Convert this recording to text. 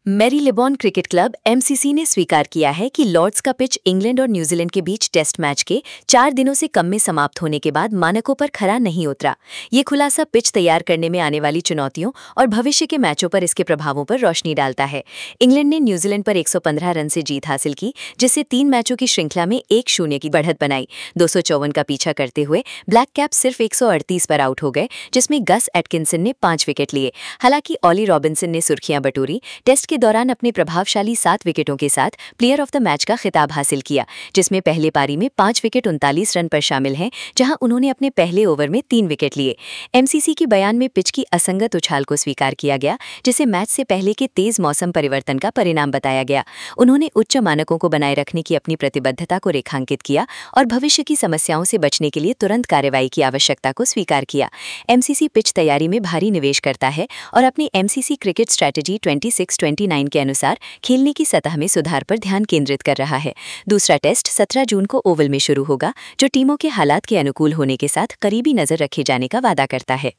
मैरीलेबॉन cricket club MCC ने स्वीकार किया है कि लॉर्ड्स का पिच इंग्लैंड और न्यूजीलैंड के बीच टेस्ट मैच के 4 दिनों से कम में समाप्त होने के बाद मानकों पर खरा नहीं उतरा। ये खुलासा पिच तैयार करने में आने वाली चुनौतियों और भविष्य के मैचों पर इसके प्रभावों पर रोशनी डालता है। इंग्लैंड ने न्यूजीलैंड पर 115 रन से जीत हासिल की, जिससे 3 मैचों की श्रृंखला में 1-0 की बढ़त बनाई। 254 का पीछा करते हुए ब्लैक कैप सिर्फ 138 पर आउट हो गए, जिसमें गस एटकिंसन ने 5 विकेट लिए। हालांकि ऑली रॉबिन्सन ने सुर्खियां बटोरी। टेस्ट के दौरान अपने प्रभावशाली 7 विकेटों के साथ प्लेयर ऑफ द मैच का खिताब हासिल किया, जिसमें पहले पारी में 5 विकेट 39 रन पर शामिल हैं, जहां उन्होंने अपने पहले ओवर में 3 विकेट लिए। एमसीसी के बयान में पिच की असंगत उछाल को स्वीकार किया गया, जिसे मैच से पहले के तेज मौसम परिवर्तन का परिणाम बताया गया। उन्होंने उच्च मानकों को बनाए रखने की अपनी प्रतिबद्धता को रेखांकित किया और भविष्य की समस्याओं से बचने के लिए तुरंत कार्रवाई की आवश्यकता को स्वीकार किया। एमसीसी पिच तैयारी में भारी निवेश करता है और अपनी एमसीसी क्रिकेट स्ट्रैटेजी 26-29 के अनुसार खेलने की सतह में सुधार पर ध्यान केंद्रित कर रहा है। दूसरा टेस्ट 17 जून को ओवल में शुरू होगा, जो टीमों के हालात के अनुकूल होने के साथ करीबी नजर रखे जाने का वादा करता है।